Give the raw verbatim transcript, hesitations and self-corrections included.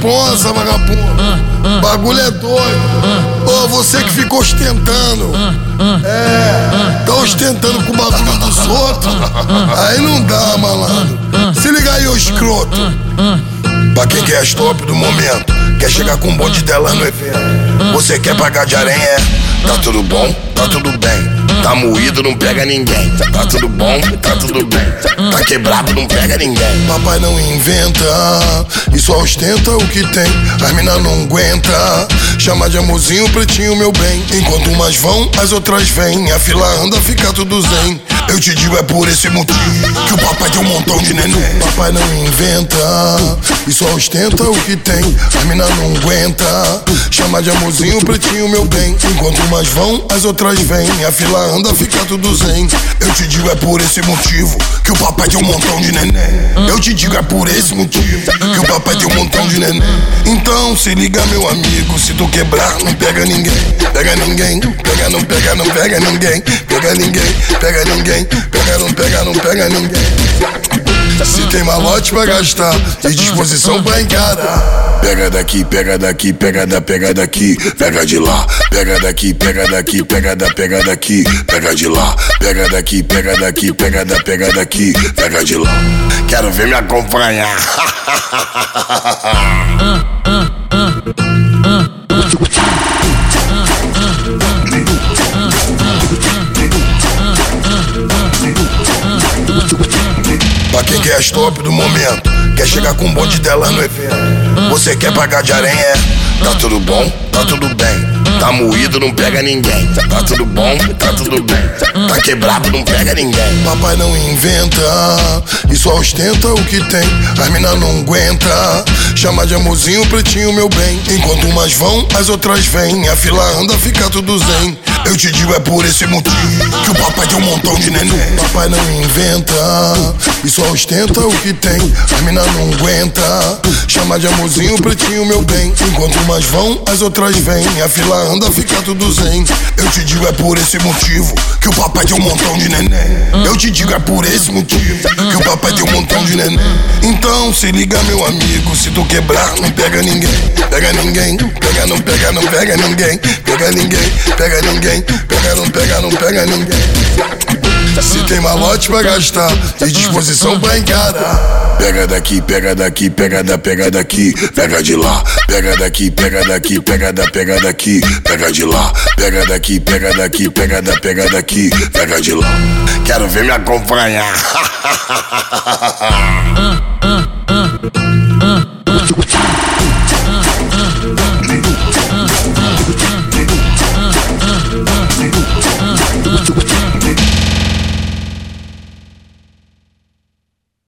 responsa, vagabundo. Bagulho é doido. Ô, você que fica ostentando. É, tá ostentando com o bagulho dos outros. Aí não dá, malandro. Se liga aí, ô escroto. Pra quem quer as top do momento, quer chegar com um bonde dela no evento. Você quer pagar de aranha? Tá tudo bom? Tá tudo bem. Tá moído, não pega ninguém. Tá tudo bom? Tá tudo bem. Tá quebrado, não pega ninguém. Papai não inventa e só ostenta o que tem. As mina não aguenta. Chama de amorzinho, pretinho, meu bem. Enquanto umas vão, as outras vêm. A fila anda, fica tudo zen. Eu te digo, é por esse motivo que o papai tem um montão de neném. Papai não inventa e só ostenta o que tem. As mina não aguenta. Chama de amorzinho, pretinho, meu bem. Enquanto umas vão, as outras vêm. A fila anda, fica tudo zen. Eu te digo, é por esse motivo que o papai tem um montão de neném. Eu te digo, é por esse motivo que o papai tem um montão de neném. Então se liga, meu amigo, se tu quebrar, não pega ninguém. Pega ninguém, pega, não pega, não pega ninguém. Pega ninguém, pega ninguém. Pega, não pega, não pega ninguém. Se tem malote pra gastar e disposição pra encarar. Pega daqui, pega daqui, pega da, pega daqui. Pega de lá, pega daqui, pega daqui, pega da, pega daqui. Pega de lá, pega daqui, pega daqui, pega da, pega daqui. Pega de lá. Quero ver me acompanhar. Pra quem quer as top do momento, quer chegar com um bonde dela no evento. Você quer pagar de aranha? Tá tudo bom? Tá tudo bem. Tá moído, não pega ninguém. Tá tudo bom? Tá tudo bem. Tá quebrado, não pega ninguém. Papai não inventa e só ostenta o que tem. As mina não aguenta. Chama de amorzinho, pretinho, meu bem. Enquanto umas vão, as outras vêm. A fila anda, fica tudo zen. Eu te digo, é por esse motivo que o papai tem um montão de neném. Papai não inventa e só ostenta o que tem. As mina não aguenta. Chama de amorzinho, pretinho, meu bem. Enquanto umas vão, as outras vêm. A fila anda, fica tudo zen. Eu te digo, é por esse motivo que o papai tem um montão de neném. Eu te digo, é por esse motivo que o papai tem um montão de neném. Então se liga, meu amigo, se tu quebrar, não pega ninguém. Pega ninguém, pega, não pega, não pega ninguém. Pega ninguém, pega ninguém. Pega, não pega, não pega ninguém. Se tem malote pra gastar e disposição pra encarar. Pega daqui, pega daqui, pega da, pega daqui. Pega de lá, pega daqui, pega daqui, pega da, pega daqui. Pega de lá, pega daqui, pega daqui, pega da, pega daqui. Pega de lá. Quero ver me acompanhar. uh, uh, uh, uh, uh.